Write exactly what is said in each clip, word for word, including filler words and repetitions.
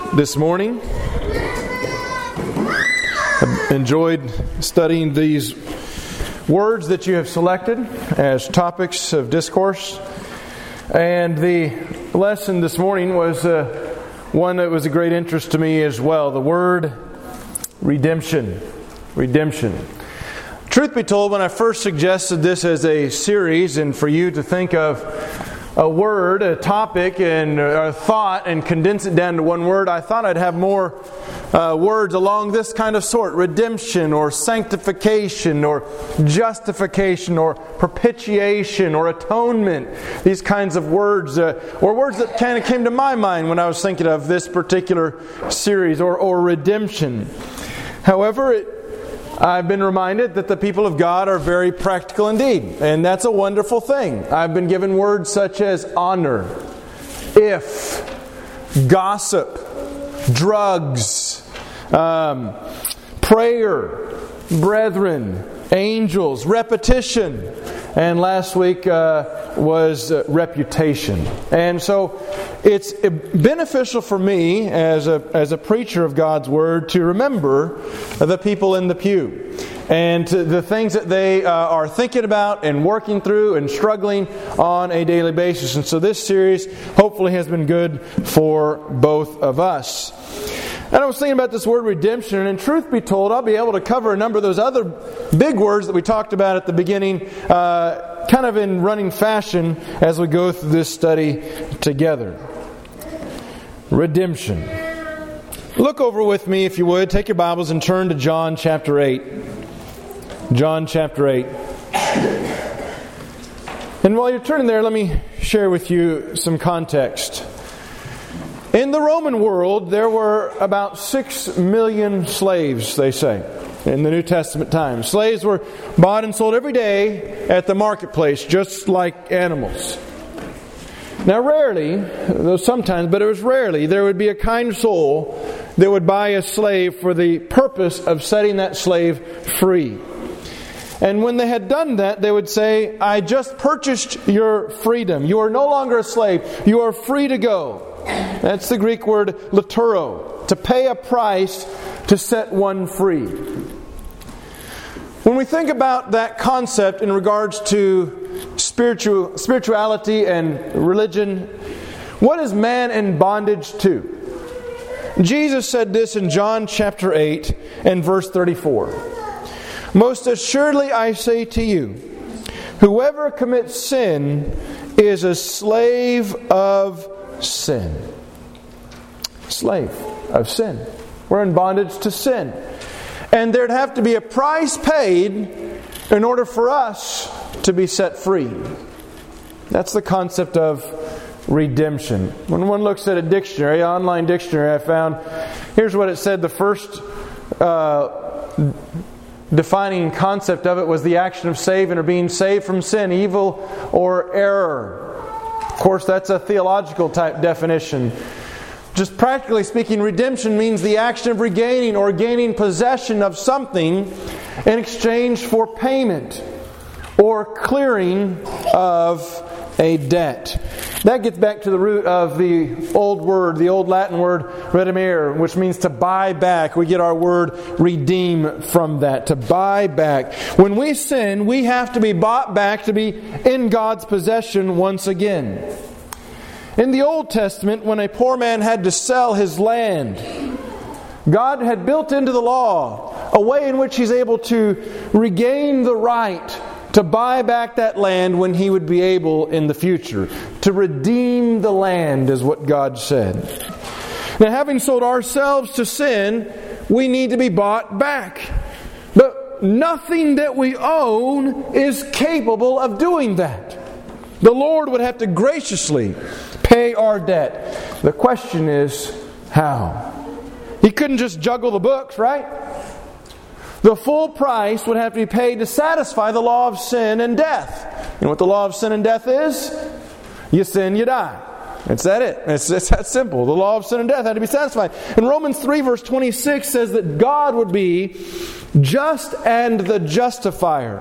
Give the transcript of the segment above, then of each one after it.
this morning. I've enjoyed studying these words that you have selected as topics of discourse. And the lesson this morning was uh, one that was a great interest to me as well. The word redemption. Redemption. Truth be told, when I first suggested this as a series and for you to think of a word, a topic, and a thought and condense it down to one word, I thought I'd have more uh, words along this kind of sort. Redemption or sanctification or justification or propitiation or atonement. These kinds of words, uh, or words that kind of came to my mind when I was thinking of this particular series, or, or redemption. However, it I've been reminded that the people of God are very practical indeed, and that's a wonderful thing. I've been given words such as honor, if, gossip, drugs, um, prayer, brethren, angels, repetition, and last week uh, was uh, reputation. And so it's beneficial for me as a as a preacher of God's Word to remember the people in the pew and to the things that they uh, are thinking about and working through and struggling on a daily basis. And so this series hopefully has been good for both of us. And I was thinking about this word redemption, and truth be told, I'll be able to cover a number of those other big words that we talked about at the beginning, uh, kind of in running fashion as we go through this study together. Redemption. Look over with me, if you would. Take your Bibles and turn to John chapter eight. John chapter eight. And while you're turning there, let me share with you some context. In the Roman world, there were about six million slaves, they say, in the New Testament times. Slaves were bought and sold every day at the marketplace, just like animals. Now rarely, though sometimes, but it was rarely, there would be a kind soul that would buy a slave for the purpose of setting that slave free. And when they had done that, they would say, I just purchased your freedom. You are no longer a slave. You are free to go. That's the Greek word laturo, to pay a price to set one free. When we think about that concept in regards to spiritual spirituality and religion, what is man in bondage to? Jesus said this in John chapter eight and verse thirty-four. Most assuredly I say to you, whoever commits sin is a slave of sin. Slave of sin. We're in bondage to sin. And there'd have to be a price paid in order for us to be set free. That's the concept of redemption. When one looks at a dictionary, an online dictionary I found, here's what it said. The first uh, defining concept of it was the action of saving or being saved from sin, evil, or error. Of course, that's a theological type definition. Just practically speaking, redemption means the action of regaining or gaining possession of something in exchange for payment or clearing of a debt. That gets back to the root of the old word, the old Latin word redimere, which means to buy back. We get our word redeem from that, to buy back. When we sin, we have to be bought back to be in God's possession once again. In the Old Testament, when a poor man had to sell his land, God had built into the law a way in which he's able to regain the right to buy back that land when he would be able in the future. To redeem the land is what God said. Now, having sold ourselves to sin, we need to be bought back. But nothing that we own is capable of doing that. The Lord would have to graciously pay our debt. The question is, how? He couldn't just juggle the books, right? The full price would have to be paid to satisfy the law of sin and death. You know what the law of sin and death is? You sin, you die. It's that it. It's, it's that simple. The law of sin and death had to be satisfied. And Romans three verse twenty-six says that God would be just and the justifier.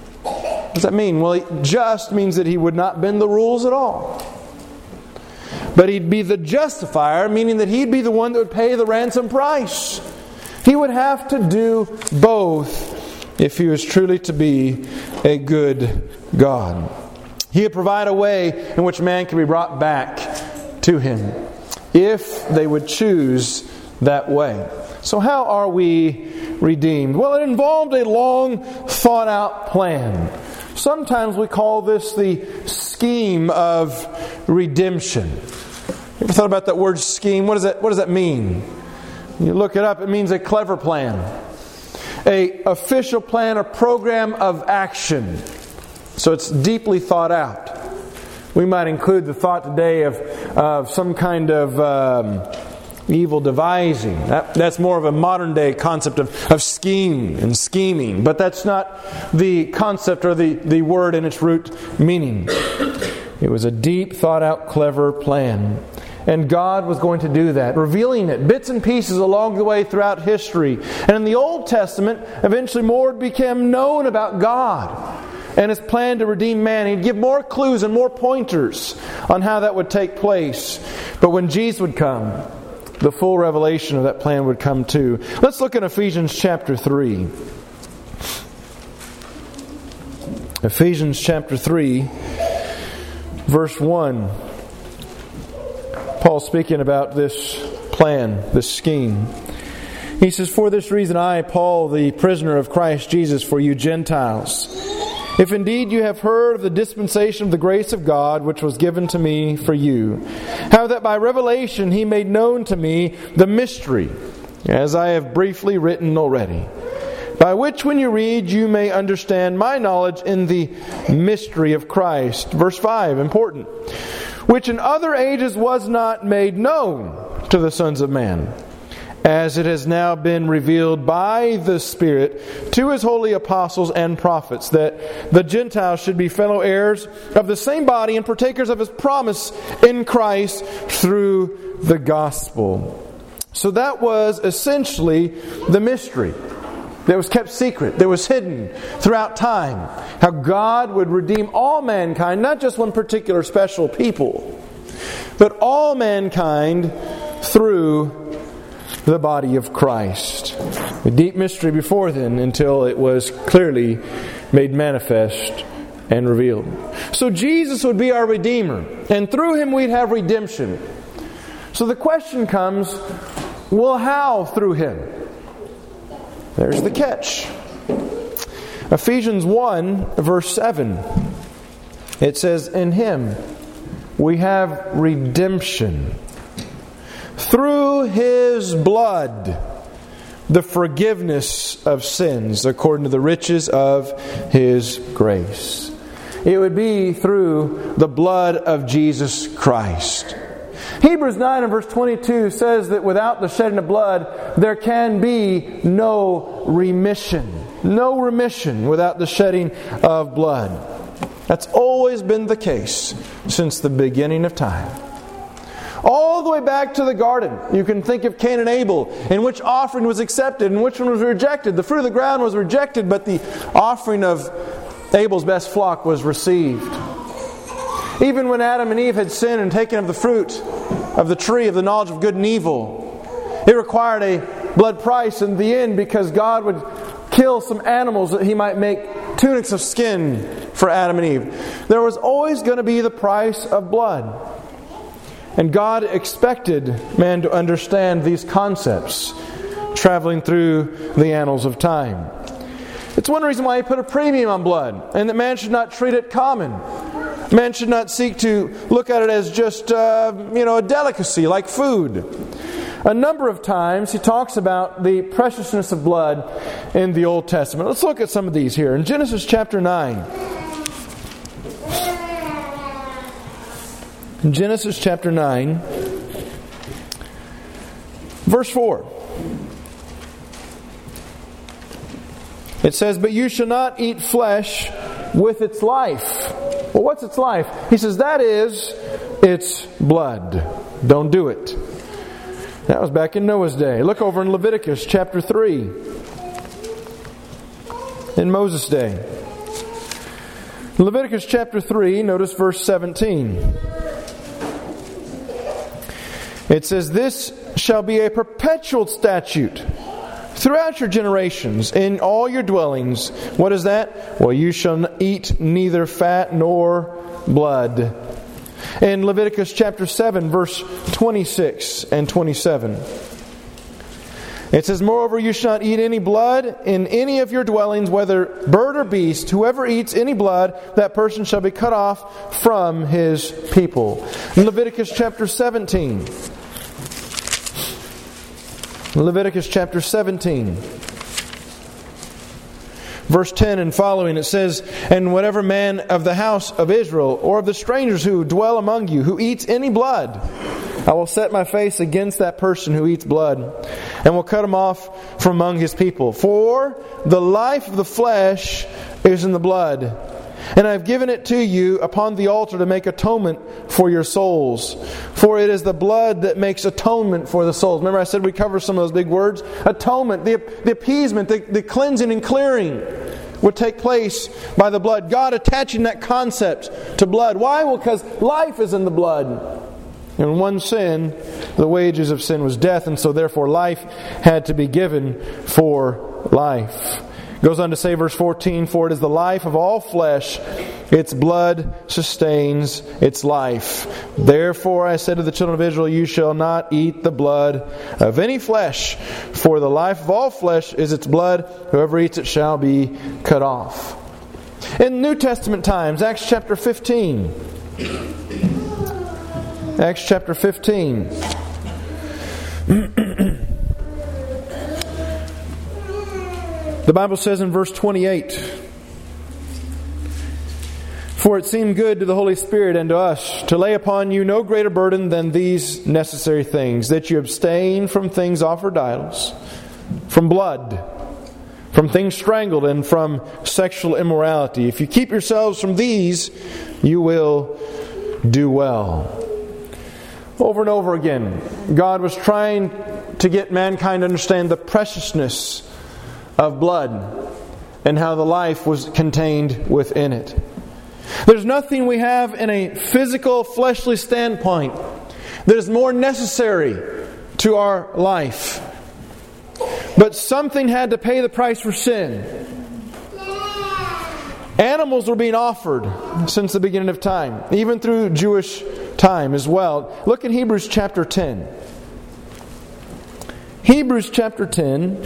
What does that mean? Well, just means that He would not bend the rules at all. but He'd be the justifier, meaning that He'd be the one that would pay the ransom price. He would have to do both if He was truly to be a good God. He would provide a way in which man can be brought back to Him if they would choose that way. So how are we redeemed? Well, it involved a long thought out plan. Sometimes we call this the scheme of redemption. You ever thought about that word scheme? What does that, what does that mean? You look it up, it means a clever plan. A official plan, a program of action. So it's deeply thought out. We might include the thought today of, of some kind of um, evil devising. That, that's more of a modern day concept of, of scheme and scheming. But that's not the concept or the, the word in its root meaning. It was a deep thought out, clever plan. And God was going to do that, revealing it, bits and pieces along the way throughout history. And in the Old Testament, eventually more became known about God and His plan to redeem man. He'd give more clues and more pointers on how that would take place. But when Jesus would come, the full revelation of that plan would come too. Let's look at Ephesians chapter three. Ephesians chapter three, verse one. Paul speaking about this plan, this scheme. He says, "For this reason I, Paul, the prisoner of Christ Jesus, for you Gentiles, if indeed you have heard of the dispensation of the grace of God, which was given to me for you, how that by revelation He made known to me the mystery, as I have briefly written already, by which when you read you may understand my knowledge in the mystery of Christ." Verse five, important. "Which in other ages was not made known to the sons of man, as it has now been revealed by the Spirit to His holy apostles and prophets, that the Gentiles should be fellow heirs of the same body and partakers of His promise in Christ through the gospel." So that was essentially the mystery that was kept secret, that was hidden throughout time. How God would redeem all mankind, not just one particular special people, but all mankind through the body of Christ. A deep mystery before then, until it was clearly made manifest and revealed. So Jesus would be our Redeemer, and through Him we'd have redemption. So the question comes, well, how through Him? There's the catch. Ephesians one, verse seven. It says, "In Him we have redemption through His blood, the forgiveness of sins, according to the riches of His grace." It would be through the blood of Jesus Christ. Hebrews nine and verse twenty-two says that without the shedding of blood, there can be no remission. No remission without the shedding of blood. That's always been the case since the beginning of time. All the way back to the garden, you can think of Cain and Abel, in which offering was accepted and which one was rejected. The fruit of the ground was rejected, but the offering of Abel's best flock was received. Even when Adam and Eve had sinned and taken of the fruit of the tree of the knowledge of good and evil, it required a blood price in the end, because God would kill some animals that He might make tunics of skin for Adam and Eve. There was always going to be the price of blood. And God expected man to understand these concepts traveling through the annals of time. It's one reason why He put a premium on blood, and that man should not treat it common. Man should not seek to look at it as just, uh, you know, a delicacy like food. A number of times He talks about the preciousness of blood in the Old Testament. Let's look at some of these here. In Genesis chapter nine. In Genesis chapter nine, verse four. It says, "But you shall not eat flesh with its life." Well, what's its life? He says, that is its blood. Don't do it. That was back in Noah's day. Look over in Leviticus chapter three. In Moses' day. Leviticus chapter three, notice verse seventeen. It says, "This shall be a perpetual statute throughout your generations, in all your dwellings." What is that? "Well, you shall eat neither fat nor blood." In Leviticus chapter seven, verse twenty-six and twenty-seven, it says, "Moreover, you shall not eat any blood in any of your dwellings, whether bird or beast. Whoever eats any blood, that person shall be cut off from his people." In Leviticus chapter seventeen, Leviticus chapter seventeen, verse ten and following, it says, "And whatever man of the house of Israel, or of the strangers who dwell among you, who eats any blood, I will set my face against that person who eats blood, and will cut him off from among his people. For the life of the flesh is in the blood. And I have given it to you upon the altar to make atonement for your souls. For it is the blood that makes atonement for the souls." Remember I said we cover some of those big words? Atonement, the, the appeasement, the, the cleansing and clearing would take place by the blood. God attaching that concept to blood. Why? Well, because life is in the blood. And one sin, the wages of sin was death, and so therefore life had to be given for life. It goes on to say, verse fourteen, "For it is the life of all flesh, its blood sustains its life. Therefore I said to the children of Israel, you shall not eat the blood of any flesh, for the life of all flesh is its blood. Whoever eats it shall be cut off." In New Testament times, Acts chapter fifteen. Acts chapter fifteen. The Bible says in verse twenty-eight, "For it seemed good to the Holy Spirit and to us to lay upon you no greater burden than these necessary things, that you abstain from things offered to idols, from blood, from things strangled, and from sexual immorality. If you keep yourselves from these, you will do well." Over and over again, God was trying to get mankind to understand the preciousness of blood and how the life was contained within it. There's nothing we have in a physical, fleshly standpoint that is more necessary to our life. But something had to pay the price for sin. Animals were being offered since the beginning of time, even through Jewish time as well. Look at Hebrews chapter ten. Hebrews chapter ten,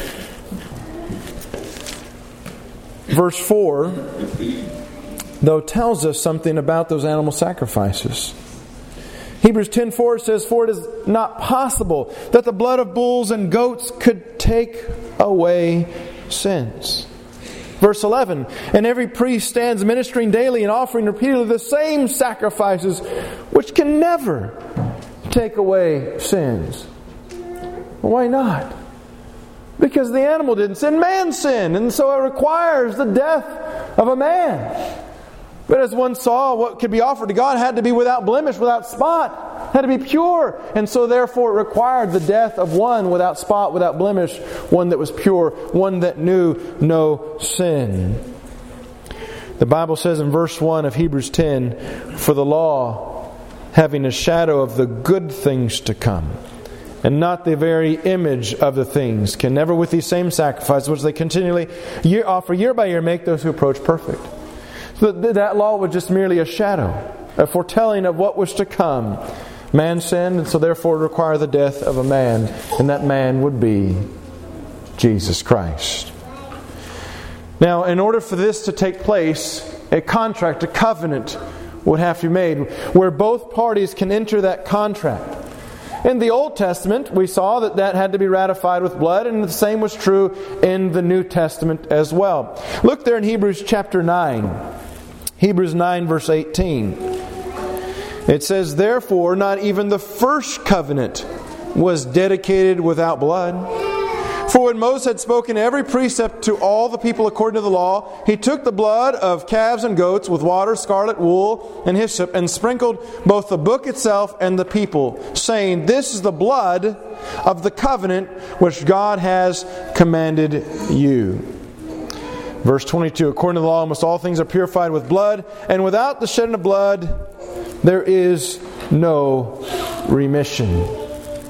verse four, though, tells us something about those animal sacrifices. Hebrews ten four says, "For it is not possible that the blood of bulls and goats could take away sins." Verse eleven, "And every priest stands ministering daily and offering repeatedly the same sacrifices, which can never take away sins." Well, why not? Because the animal didn't sin, man sinned, and so it requires the death of a man. But as one saw, what could be offered to God had to be without blemish, without spot, had to be pure. And so therefore it required the death of one without spot, without blemish, one that was pure, one that knew no sin. The Bible says in verse one of Hebrews ten, "For the law, having a shadow of the good things to come, and not the very image of the things, can never with these same sacrifices, which they continually year, offer year by year, make those who approach perfect." So that law was just merely a shadow, a foretelling of what was to come. Man sinned, and so therefore it required the death of a man, and that man would be Jesus Christ. Now, in order for this to take place, a contract, a covenant would have to be made, where both parties can enter that contract. In the Old Testament, we saw that that had to be ratified with blood, and the same was true in the New Testament as well. Look there in Hebrews chapter nine. Hebrews nine verse eighteen. It says, "Therefore not even the first covenant was dedicated without blood. For when Moses had spoken every precept to all the people according to the law, he took the blood of calves and goats with water, scarlet wool, and hyssop, and sprinkled both the book itself and the people, saying, This is the blood of the covenant which God has commanded you." Verse twenty-two, "According to the law, almost all things are purified with blood, and without the shedding of blood, there is no remission."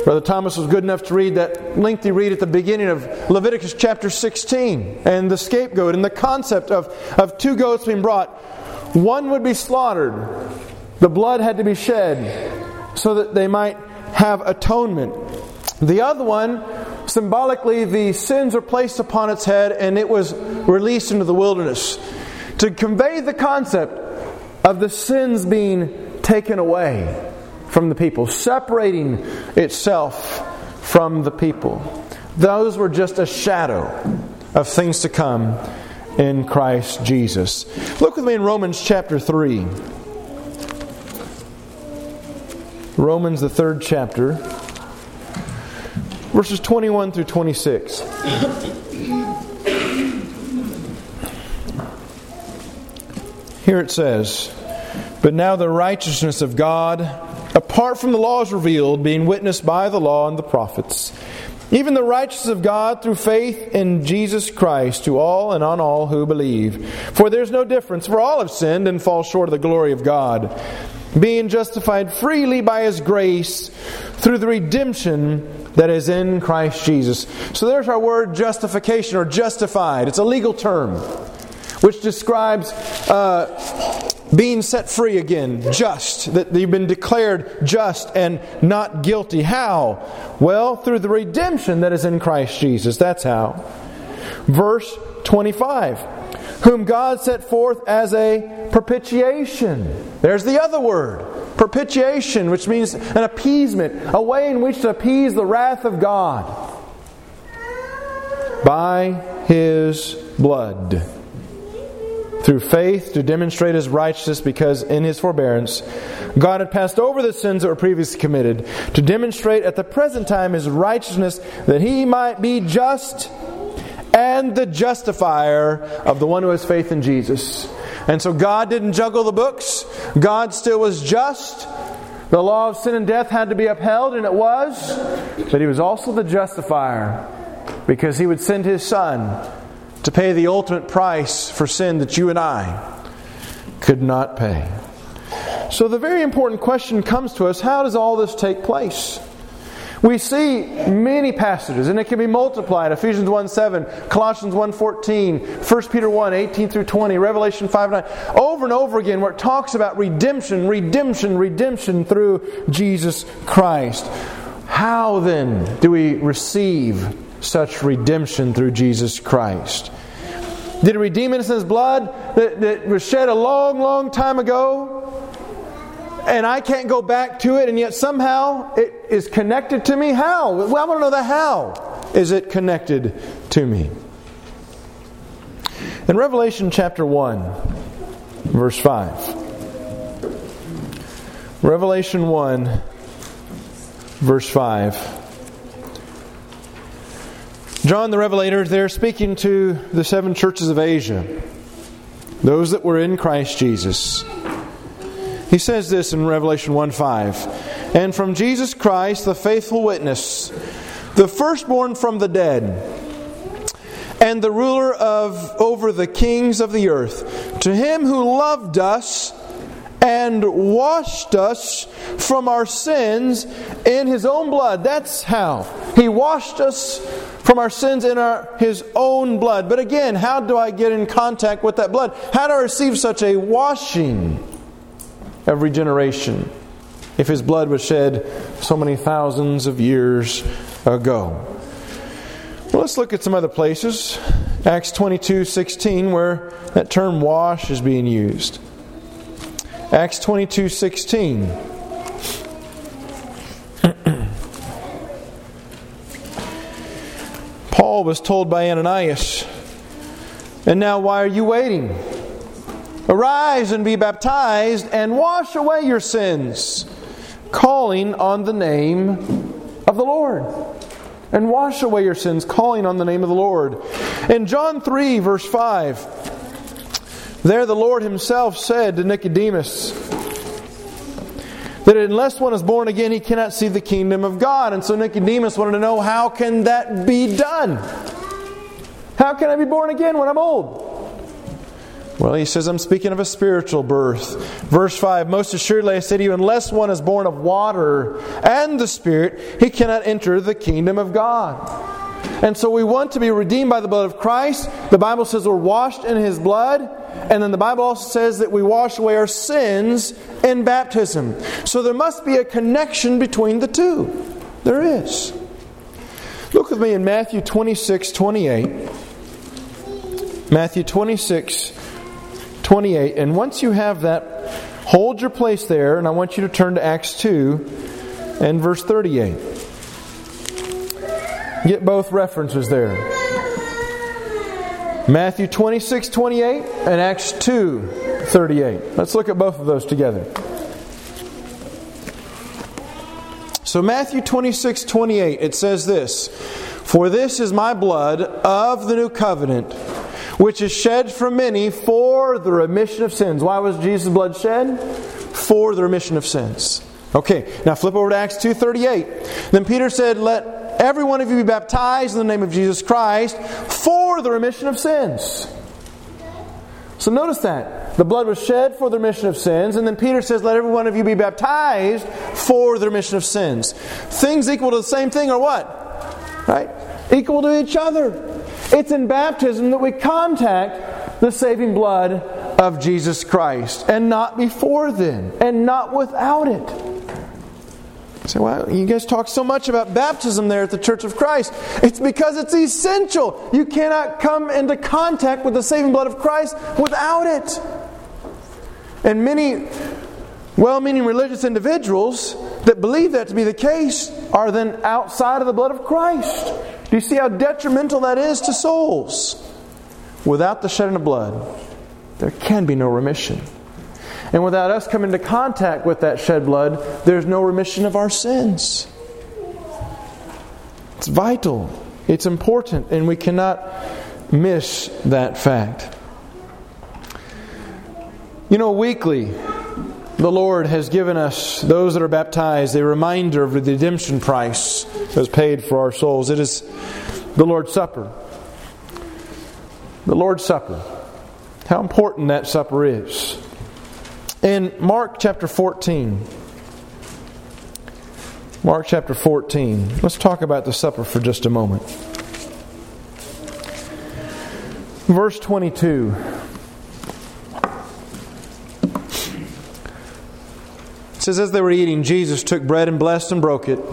Brother Thomas was good enough to read that lengthy read at the beginning of Leviticus chapter sixteen, and the scapegoat and the concept of, of two goats being brought. One would be slaughtered. The blood had to be shed so that they might have atonement. The other one, symbolically, the sins were placed upon its head and it was released into the wilderness to convey the concept of the sins being taken away from the people, separating itself from the people. Those were just a shadow of things to come in Christ Jesus. Look with me in Romans chapter three. Romans, the third chapter, verses twenty-one through twenty-six. Here it says, "But now the righteousness of God, apart from the law, is revealed, being witnessed by the law and the prophets, even the righteousness of God through faith in Jesus Christ to all and on all who believe. For there is no difference, for all have sinned and fall short of the glory of God, being justified freely by His grace through the redemption that is in Christ Jesus." So there's our word justification, or justified. It's a legal term which describes uh, being set free again, just, that you've been declared just and not guilty. How? Well, through the redemption that is in Christ Jesus. That's how. Verse twenty-five. "Whom God set forth as a propitiation." There's the other word. Propitiation, which means an appeasement, a way in which to appease the wrath of God. By His blood. Through faith to demonstrate His righteousness, because in His forbearance God had passed over the sins that were previously committed, to demonstrate at the present time His righteousness, that He might be just and the justifier of the one who has faith in Jesus. And so God didn't juggle the books. God still was just. The law of sin and death had to be upheld, and it was. But He was also the justifier, because He would send His Son to pay the ultimate price for sin that you and I could not pay. So the very important question comes to us, how does all this take place? We see many passages, and it can be multiplied. Ephesians one seven, Colossians one fourteen, First Peter one eighteen through twenty, Revelation five nine, over and over again, where it talks about redemption, redemption, redemption through Jesus Christ. How then do we receive such redemption through Jesus Christ? Did He redeem us in His blood that, that was shed a long, long time ago? And I can't go back to it, and yet somehow it is connected to me? How? Well, I want to know the how is it connected to me. In Revelation chapter one, verse five. Revelation one, verse five. John the Revelator there speaking to the seven churches of Asia, those that were in Christ Jesus. He says this in Revelation one five. "And from Jesus Christ, the faithful witness, the firstborn from the dead, and the ruler of over the kings of the earth, to Him who loved us and washed us from our sins in His own blood." That's how. He washed us from our sins in our His own blood. But again, how do I get in contact with that blood? How do I receive such a washing of regeneration if His blood was shed so many thousands of years ago? Well, let's look at some other places. Acts twenty-two sixteen, where that term wash is being used. Acts twenty-two sixteen. Paul was told by Ananias, "And now why are you waiting? Arise and be baptized and wash away your sins, calling on the name of the Lord." And wash away your sins, calling on the name of the Lord. In John three, verse five, there the Lord Himself said to Nicodemus that unless one is born again, he cannot see the kingdom of God. And so Nicodemus wanted to know, how can that be done? How can I be born again when I'm old? Well, he says, I'm speaking of a spiritual birth. Verse five, most assuredly I say to you, unless one is born of water and the Spirit, he cannot enter the kingdom of God. And so we want to be redeemed by the blood of Christ. The Bible says we're washed in His blood. And then the Bible also says that we wash away our sins in baptism. So there must be a connection between the two. There is. Look with me in Matthew twenty-six twenty-eight. Matthew twenty-six twenty-eight. And once you have that, hold your place there. And I want you to turn to Acts two and verse thirty-eight. Get both references there. Matthew twenty-six twenty-eight and Acts two thirty-eight. Let's look at both of those together. So Matthew twenty-six twenty-eight, it says this, for this is my blood of the new covenant, which is shed for many for the remission of sins. Why was Jesus' blood shed? For the remission of sins. Okay, now flip over to Acts two thirty-eight. Then Peter said, let every one of you be baptized in the name of Jesus Christ for the remission of sins. So notice that. The blood was shed for the remission of sins. And then Peter says, let every one of you be baptized for the remission of sins. Things equal to the same thing are what? Right? Equal to each other. It's in baptism that we contact the saving blood of Jesus Christ. And not before then. And not without it. So, well, you guys talk so much about baptism there at the Church of Christ. It's because it's essential. You cannot come into contact with the saving blood of Christ without it. And many well-meaning religious individuals that believe that to be the case are then outside of the blood of Christ. Do you see how detrimental that is to souls? Without the shedding of blood, there can be no remission. And without us coming into contact with that shed blood, there's no remission of our sins. It's vital. It's important. And we cannot miss that fact. You know, weekly, the Lord has given us, those that are baptized, a reminder of the redemption price that was paid for our souls. It is the Lord's Supper. The Lord's Supper. How important that supper is. In Mark chapter fourteen, Mark chapter fourteen, let's talk about the supper for just a moment. Verse twenty-two. It says, as they were eating, Jesus took bread and blessed and broke it,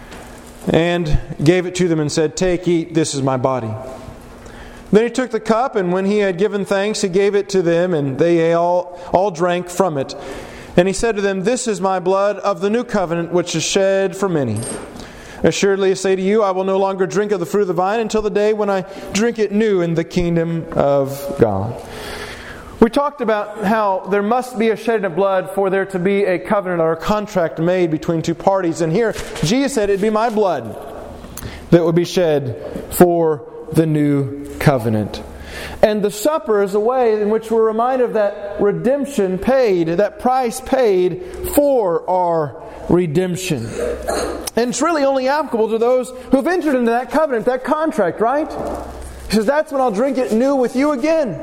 and gave it to them and said, take, eat, this is my body. Then He took the cup, and when He had given thanks, He gave it to them, and they all, all drank from it. And He said to them, this is my blood of the new covenant, which is shed for many. Assuredly I say to you, I will no longer drink of the fruit of the vine until the day when I drink it new in the kingdom of God. We talked about how there must be a shedding of blood for there to be a covenant or a contract made between two parties. And here, Jesus said, it'd be my blood that would be shed for the new covenant. And the supper is a way in which we're reminded of that redemption paid, that price paid for our redemption. And it's really only applicable to those who have entered into that covenant, that contract, right? He says, that's when I'll drink it new with you again.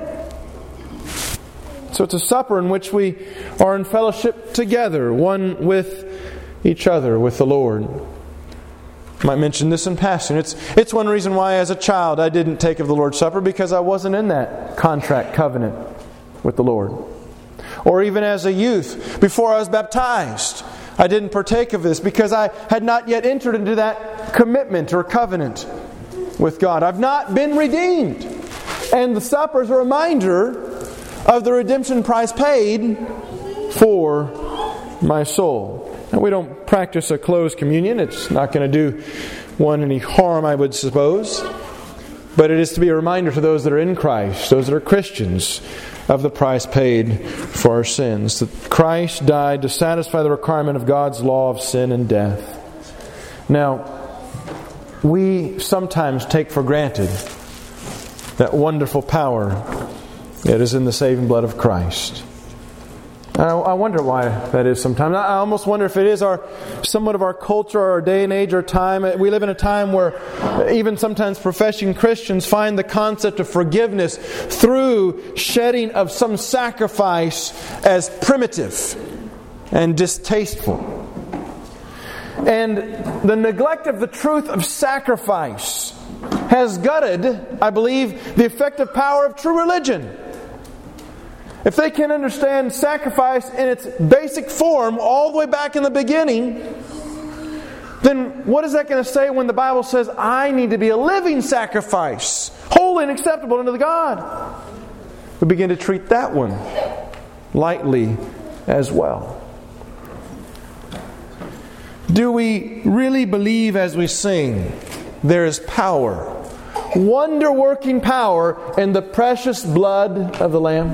So it's a supper in which we are in fellowship together, one with each other, with the Lord. I might mention this in passing. It's, it's one reason why as a child I didn't take of the Lord's Supper, because I wasn't in that contract covenant with the Lord. Or even as a youth, before I was baptized, I didn't partake of this because I had not yet entered into that commitment or covenant with God. I've not been redeemed. And the supper is a reminder of the redemption price paid for my soul. Now, we don't practice a closed communion. It's not going to do one any harm, I would suppose. But it is to be a reminder to those that are in Christ, those that are Christians, of the price paid for our sins. That Christ died to satisfy the requirement of God's law of sin and death. Now, we sometimes take for granted that wonderful power that is in the saving blood of Christ. I wonder why that is sometimes. I almost wonder if it is our somewhat of our culture, our day and age, our time. We live in a time where even sometimes professing Christians find the concept of forgiveness through shedding of some sacrifice as primitive and distasteful. And the neglect of the truth of sacrifice has gutted, I believe, the effective power of true religion. If they can understand sacrifice in its basic form all the way back in the beginning, then what is that going to say when the Bible says, I need to be a living sacrifice, holy and acceptable unto the God? We begin to treat that one lightly as well. Do we really believe as we sing, there is power, wonder-working power in the precious blood of the Lamb?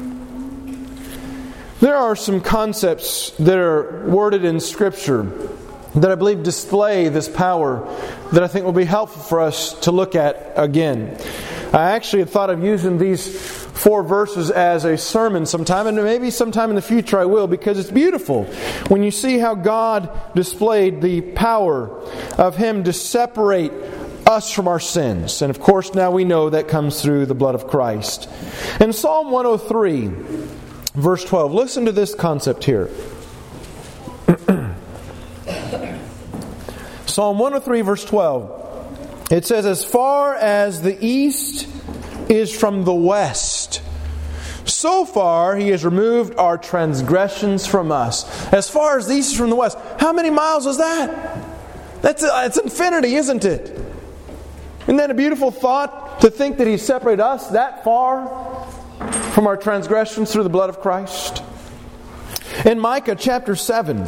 There are some concepts that are worded in Scripture that I believe display this power that I think will be helpful for us to look at again. I actually had thought of using these four verses as a sermon sometime, and maybe sometime in the future I will, because it's beautiful when you see how God displayed the power of Him to separate us from our sins. And of course now we know that comes through the blood of Christ. In Psalm one oh three, verse twelve, listen to this concept here. Psalm one oh three, verse twelve. It says, as far as the east is from the west, so far He has removed our transgressions from us. As far as the east is from the west. How many miles is that? That's it's infinity, isn't it? Isn't that a beautiful thought, to think that He separated us that far from our transgressions through the blood of Christ? In Micah chapter seven,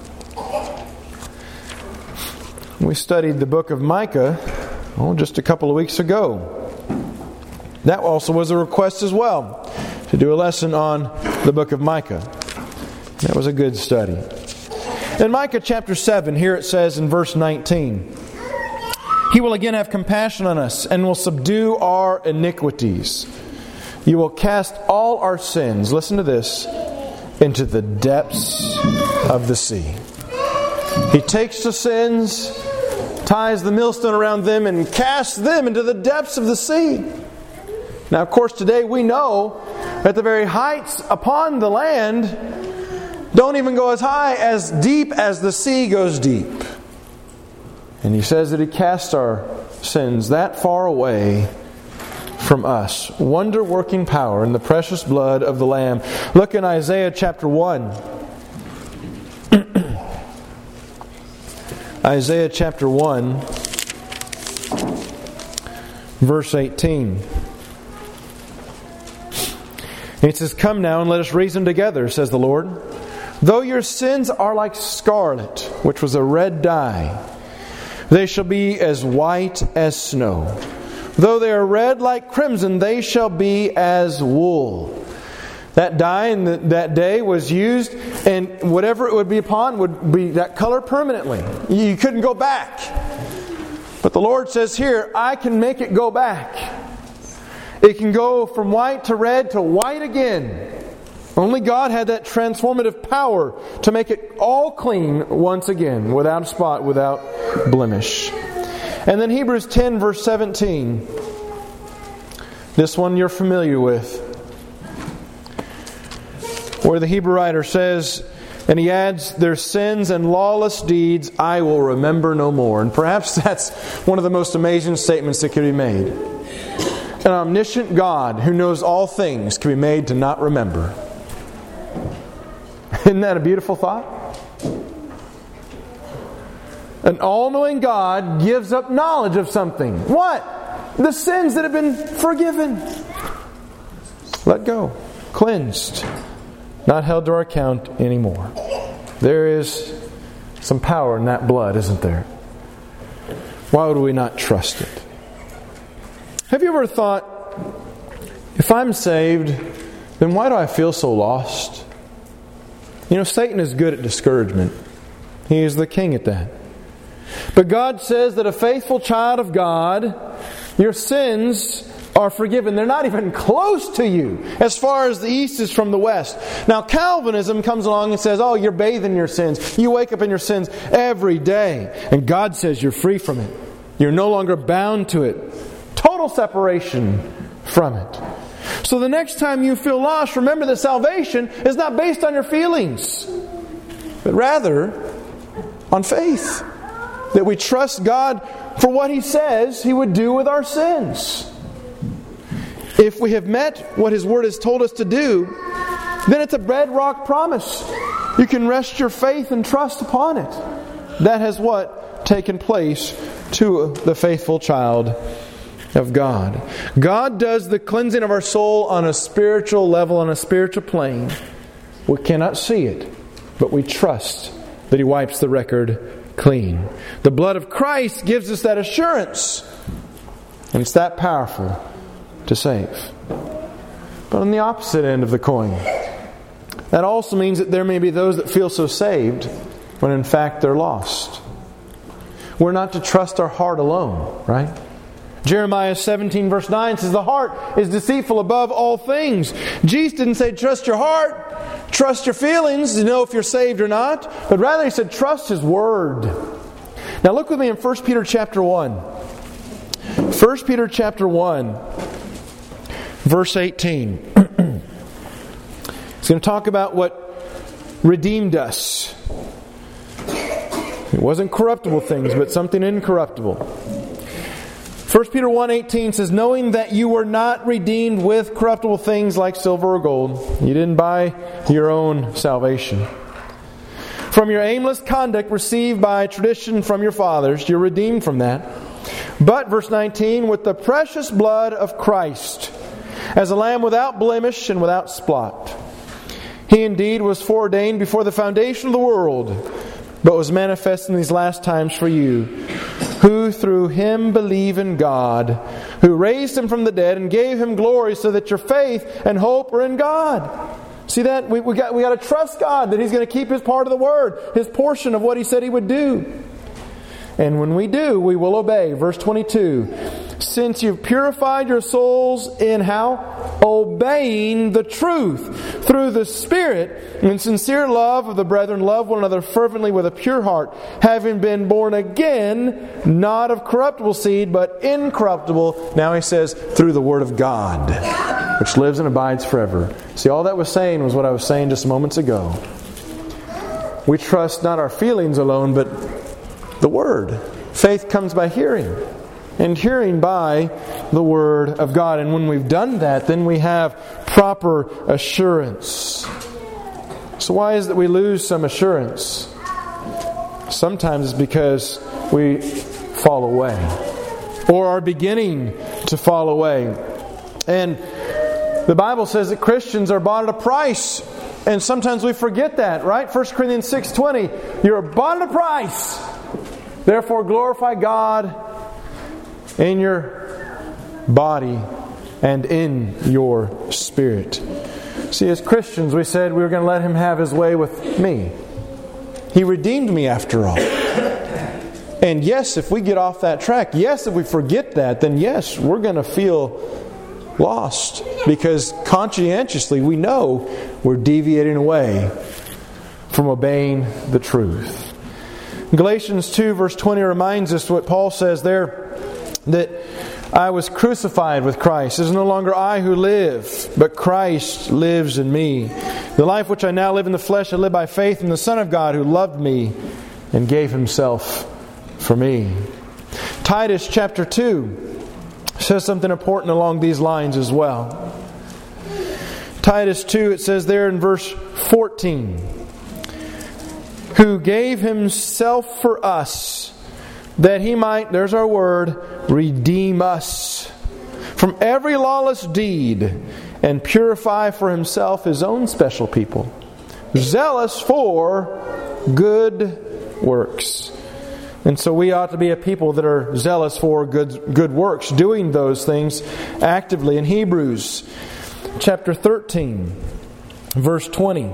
we studied the book of Micah oh, just a couple of weeks ago. That also was a request as well, to do a lesson on the book of Micah. That was a good study. In Micah chapter seven, here it says in verse nineteen, He will again have compassion on us and will subdue our iniquities. You will cast all our sins, listen to this, into the depths of the sea. He takes the sins, ties the millstone around them, and casts them into the depths of the sea. Now, of course, today we know that the very heights upon the land don't even go as high, as deep as the sea goes deep. And He says that He casts our sins that far away from us. Wonder-working power in the precious blood of the Lamb. Look in Isaiah chapter one. Isaiah chapter one, verse eighteen. It says, come now and let us reason together, says the Lord. Though your sins are like scarlet, which was a red dye, they shall be as white as snow. Though they are red like crimson, they shall be as wool. That dye in the, that day was used, and whatever it would be upon would be that color permanently. You couldn't go back. But the Lord says here, I can make it go back. It can go from white to red to white again. Only God had that transformative power to make it all clean once again, without spot, without blemish. And then Hebrews ten, verse seventeen. This one you're familiar with, where the Hebrew writer says, and he adds, their sins and lawless deeds I will remember no more. And perhaps that's one of the most amazing statements that could be made. An omniscient God who knows all things can be made to not remember. Isn't that a beautiful thought? An all-knowing God gives up knowledge of something. What? The sins that have been forgiven. Let go. Cleansed. Not held to our account anymore. There is some power in that blood, isn't there? Why would we not trust it? Have you ever thought, if I'm saved, then why do I feel so lost? You know, Satan is good at discouragement. He is the king at that. But God says that a faithful child of God, your sins are forgiven. They're not even close to you as far as the east is from the west. Now Calvinism comes along and says, oh, you're bathed in your sins. You wake up in your sins every day. And God says you're free from it. You're no longer bound to it. Total separation from it. So the next time you feel lost, remember that salvation is not based on your feelings, but rather on faith. That we trust God for what He says He would do with our sins. If we have met what His Word has told us to do, then it's a bedrock promise. You can rest your faith and trust upon it. That has what? Taken place to the faithful child of God. God does the cleansing of our soul on a spiritual level, on a spiritual plane. We cannot see it, but we trust that He wipes the record clean. The blood of Christ gives us that assurance. And it's that powerful to save. But on the opposite end of the coin, that also means that there may be those that feel so saved when in fact they're lost. We're not to trust our heart alone, right? Jeremiah seventeen verse nine says the heart is deceitful above all things. Jesus didn't say trust your heart, trust your feelings to know if you're saved or not, but rather He said trust His Word. Now look with me in First Peter chapter one. First Peter chapter one verse eighteen. It's going to talk about what redeemed us. It wasn't corruptible things, but something incorruptible. First Peter one eighteen says, knowing that you were not redeemed with corruptible things like silver or gold. You didn't buy your own salvation. From your aimless conduct received by tradition from your fathers. You're redeemed from that. But, verse nineteen, with the precious blood of Christ, as a lamb without blemish and without spot. He indeed was foreordained before the foundation of the world, but was manifest in these last times for you, who through Him believe in God, who raised Him from the dead and gave Him glory, so that your faith and hope are in God. See that? We, we got we got to trust God that He's going to keep His part of the Word, His portion of what He said He would do. And when we do, we will obey. Verse twenty-two. Since you've purified your souls in how? Obeying the truth. Through the Spirit, in sincere love of the brethren, love one another fervently with a pure heart, having been born again, not of corruptible seed, but incorruptible. Now he says, through the Word of God, which lives and abides forever. See, all that was saying was what I was saying just moments ago. We trust not our feelings alone, but the Word. Faith comes by hearing, and hearing by the Word of God. And when we've done that, then we have proper assurance. So why is it that we lose some assurance? Sometimes it's because we fall away, or are beginning to fall away. And the Bible says that Christians are bought at a price. And sometimes we forget that, right? First Corinthians six twenty, you're bought at a price. Therefore glorify God in your body and in your spirit. See, as Christians, we said we were going to let Him have His way with me. He redeemed me after all. And yes, if we get off that track, yes, if we forget that, then yes, we're going to feel lost. Because conscientiously we know we're deviating away from obeying the truth. Galatians two verse twenty reminds us what Paul says there, that I was crucified with Christ. It is no longer I who live, but Christ lives in me. The life which I now live in the flesh, I live by faith in the Son of God who loved me and gave Himself for me. Titus chapter two says something important along these lines as well. Titus two, it says there in verse fourteen, who gave Himself for us, that He might, there's our word, redeem us from every lawless deed, and purify for Himself His own special people, zealous for good works. And so we ought to be a people that are zealous for good, good works, doing those things actively. In Hebrews chapter thirteen, verse twenty,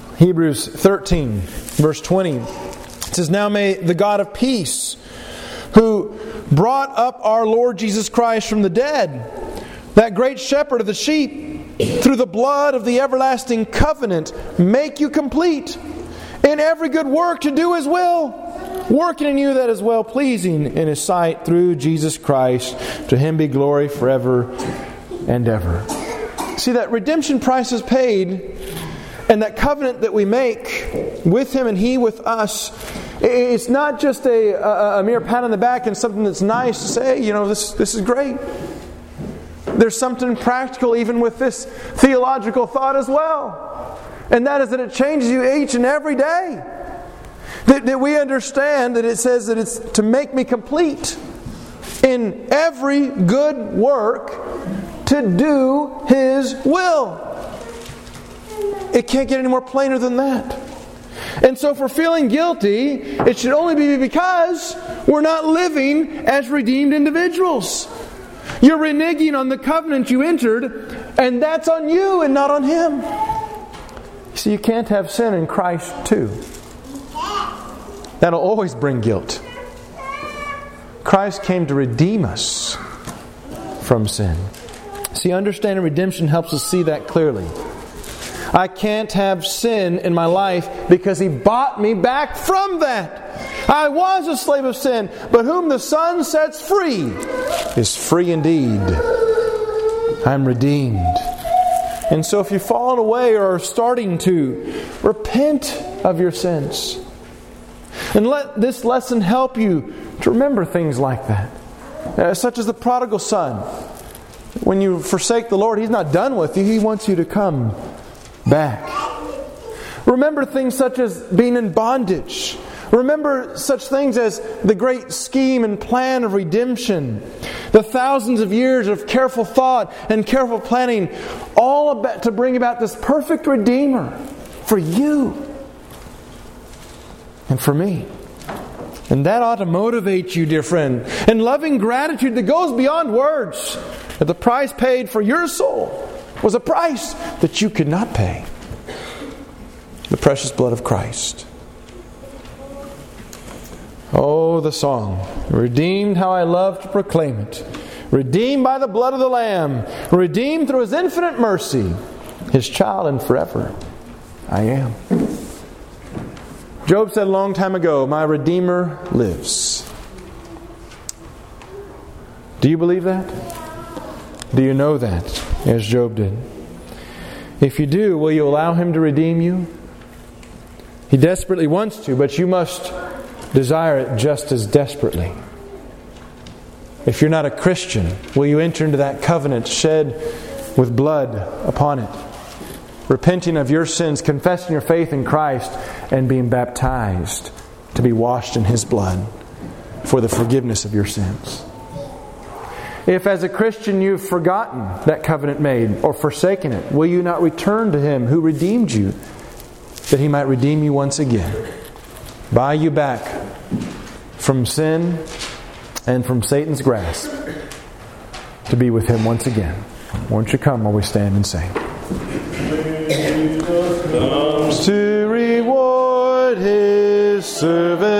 Hebrews thirteen, verse twenty, it says, now may the God of peace, who brought up our Lord Jesus Christ from the dead, that great shepherd of the sheep, through the blood of the everlasting covenant, make you complete in every good work to do His will, working in you that is well-pleasing in His sight through Jesus Christ. To Him be glory forever and ever. See, that redemption price is paid, and that covenant that we make with Him and He with us, it's not just a, a, a mere pat on the back and something that's nice to say, you know, this, this is great. There's something practical even with this theological thought as well. And that is that it changes you each and every day. That, that we understand that it says that it's to make me complete in every good work to do His will. It can't get any more plainer than that. And so for feeling guilty, it should only be because we're not living as redeemed individuals. You're reneging on the covenant you entered, and that's on you and not on Him. So you can't have sin in Christ too. That'll always bring guilt. Christ came to redeem us from sin. See, understanding redemption helps us see that clearly. I can't have sin in my life because He bought me back from that. I was a slave of sin, but whom the Son sets free is free indeed. I'm redeemed. And so if you've fallen away or are starting to, repent of your sins. And let this lesson help you to remember things like that. Uh, such as the prodigal son. When you forsake the Lord, He's not done with you. He wants you to come back. Remember things such as being in bondage. Remember such things as the great scheme and plan of redemption. The thousands of years of careful thought and careful planning, all about to bring about this perfect Redeemer for you and for me. And that ought to motivate you, dear friend, in loving gratitude that goes beyond words. That the price paid for your soul was a price that you could not pay. The precious blood of Christ. Oh, the song. Redeemed, how I love to proclaim it. Redeemed by the blood of the Lamb. Redeemed through His infinite mercy. His child and forever I am. Job said a long time ago, my Redeemer lives. Do you believe that? Do you know that, as Job did? If you do, will you allow Him to redeem you? He desperately wants to, but you must desire it just as desperately. If you're not a Christian, will you enter into that covenant shed with blood upon it? Repenting of your sins, confessing your faith in Christ, and being baptized to be washed in His blood for the forgiveness of your sins. If as a Christian you've forgotten that covenant made or forsaken it, will you not return to Him who redeemed you, that He might redeem you once again, buy you back from sin and from Satan's grasp, to be with Him once again? Won't you come while we stand and sing? To reward His servant